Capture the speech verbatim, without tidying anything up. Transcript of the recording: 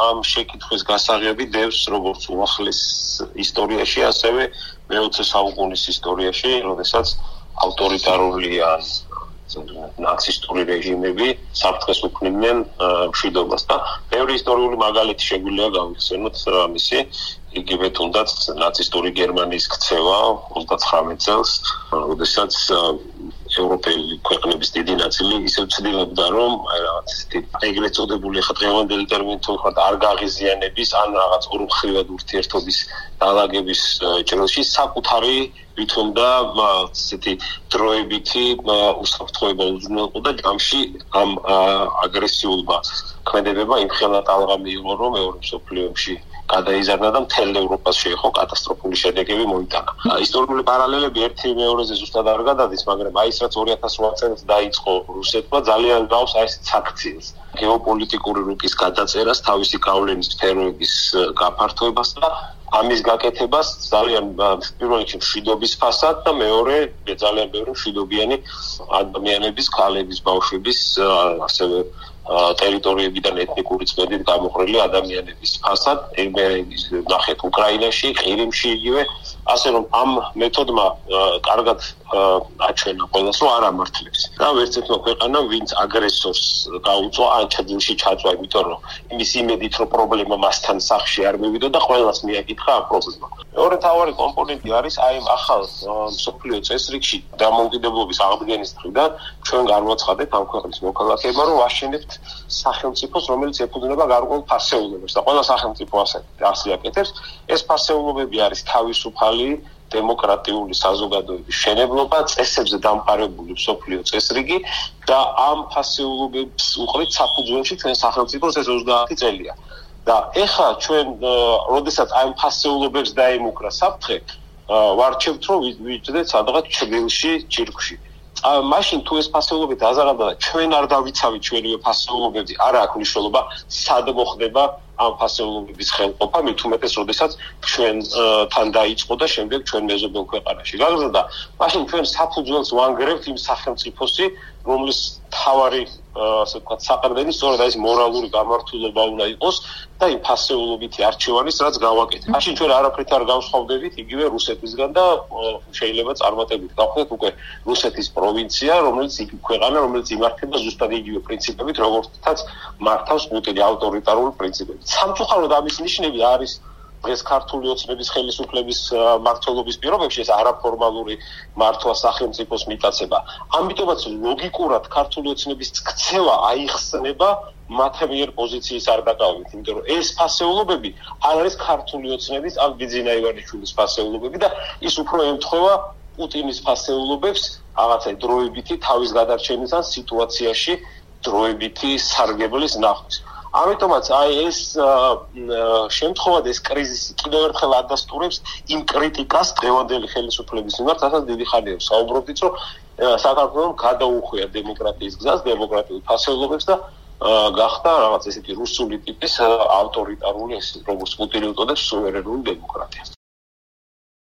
ამ შეკითხვის გასაღები დევს როგორც უახლეს ისტორიაში, ასევე მეოცე საუკუნის ისტორიაში, როდესაც ავტორიტარული ან ნაცისტური რეჟიმები საფრთხეს უქმნიან მშვიდობას და ბევრი ისტორიული მაგალითი შეგვიძლია გავიხსენოთ მისი იგივე თუნდაც ნაცისტური გერმანიის ქცევა ოცდაცხრამეტ წელს, როდესაც ევროპელი ქვეყნების დიდი ნაწილი ისევ ცდილობდა, რომ რაღაც ეგრეთ წოდებული ხა დღევანდელი ტერმინით ვთქვათ, არ გაღიზიანების ან რაღაც ორმხრივად ურთიერთობის დაალაგების ჭრილში საკუთარი ვითომდა ესეთი დროებითი უსაფრთხოება უზრუნველყო და ჯამში ამ აგრესიულმა ქმედებებმა იმხელა ტალღა მიიღო, რომ მეორე მსოფლიო ომში გადაიზარდა და მთელ ევროპას შეეხო კატასტროფული შედეგები მოიტანა. ისტორიული პარალელები ერთი მეორეზე ზუსტად არ გადადის, მაგრამ აი ეს რაც ორი ათას რვა წელს დაიწყო რუსეთმა ძალიან გავს აი ეს საქციელს. გეოპოლიტიკური რუკის გადაწერას, თავისი გავლენის სფეროების გაფართოებას და ამის გაკეთებას ძალიან პირველ რიგში მშვიდობის ფასად და მეორე ძალიან ბევრი მშვიდობიანი ადამიანების, ქალების, ბავშვების, ასევე ტერიტორიებიდან ეთნიკური წმენდით გამოყრილი ადამიანების ფასად, მე ნახეთ უკრაინაში, ყირიმში იგივე, ასე რომ ამ მეთოდმა კარგად აჩვენა ყველას, რომ არ ამართლებს. და ვერც ერთმა ქვეყანამ, ვინც აგრესორს გაუწვა, ან ჩადილში ჩაწვა, იმიტომ რომ იმის იმედით, რომ პრობლემა მასთან სახლში არ მივიდო და ყველას მიაკითხა ამ პრობლემა. მეორე მთავარი კომპონენტი არის აი ამ ახალ მსოფლიო წესრიგში დამოუკიდებლობის აღდგენის დღიდან ჩვენ განვაცხადეთ ამ ქვეყნის მოქალაქეებმა, რომ ვაშენებთ სახელმწიფოს, რომელიც ეფუძნება გარკვეულ ფასეულობებს და ყველა სახელმწიფო ასე აკეთებს. ეს ფასეულობები არის თავისუფალი დემოკრატიული საზოგადოების მშენებლობა, წესებზე დამყარებული მსოფლიო წესრიგი და ამ ფასეულობებს უყრით საფუძველში ჩვენ სახელმწიფოს ეს ოცდაათი წელია. და ეხლა ჩვენ, როდესაც აი ამ ფასეულობებს დაემუქრა საფრთხე, ვარჩევთ, რომ ვიჯდეთ სადღაც ჩრდილში, ჯირკვში. მაშინ თუ ეს ფასეულობები დაზარალდა და ჩვენ არ დავიცავით ჩვენივე ფასეულობები, არ აქვს მნიშვნელობა სად მოხდება ამ ფასეულობების ხელყოფა, მით უმეტეს, როდესაც ჩვენთან დაიწყო და შემდეგ ჩვენ მეზობელ ქვეყანაში გაგრძელდა, მაშინ ჩვენ საფუძველს ვანგრევთ იმ სახელმწიფოსი, რომლის თავარი ასე ვთქვათ, საყრდენი სწორედ ეს მორალური გამართულება უნდა იყოს და იმ ფასეულობითი არჩევანის რაც გავაკეთეთ. მაშინ ჩვენ არაფრით არ გავსხვავდებით იგივე რუსეთისგან და შეიძლება წარმატებით გავხდეთ უკვე რუსეთის პროვინცია, რომელიც იგი ქვეყანა, რომელიც იმართება ზუსტად იგივე პრინციპებით, როგორთაც მართავს პუტინი ავტორიტარული პრინციპებით. სამწუხაროდ ამის ნიშნები არის დღეს ქართული ოცნების ხელისუფლების მმართველობის პირობებში ეს არაფორმალური მართვა სახელმწიფოს მიტაცება. ამიტომაც ლოგიკურად ქართული ოცნების ქცევა აიხსნება მათი მიერ პოზიციის არ დაკავებით, იმიტომ რომ ეს ფასეულობები არ არის ქართული ოცნების ან ბიძინა ივანიშვილის ფასეულობები და ის უფრო ემთხვევა პუტინის ფასეულობებს რაღაცა დროებითი თავის გადარჩენის ან სიტუაციაში დროებითი სარგებლის ნახვის. ამიტომაც აი ეს შემთხვევა და ეს კრიზისი კიდევ ერთხელ ადასტურებს იმ კრიტიკას დღევანდელი ხელისუფლების მიმართ, რასაც დიდი ხანია საუბრობდით, რომ საქართველოს გადაუხვია დემოკრატიის გზას, დემოკრატიულ ფასეულობებს და გახდა რაღაც ესეთი რუსული ტიპის ავტორიტარული, როგორც პუტინი უწოდებს, სუვერენული დემოკრატია.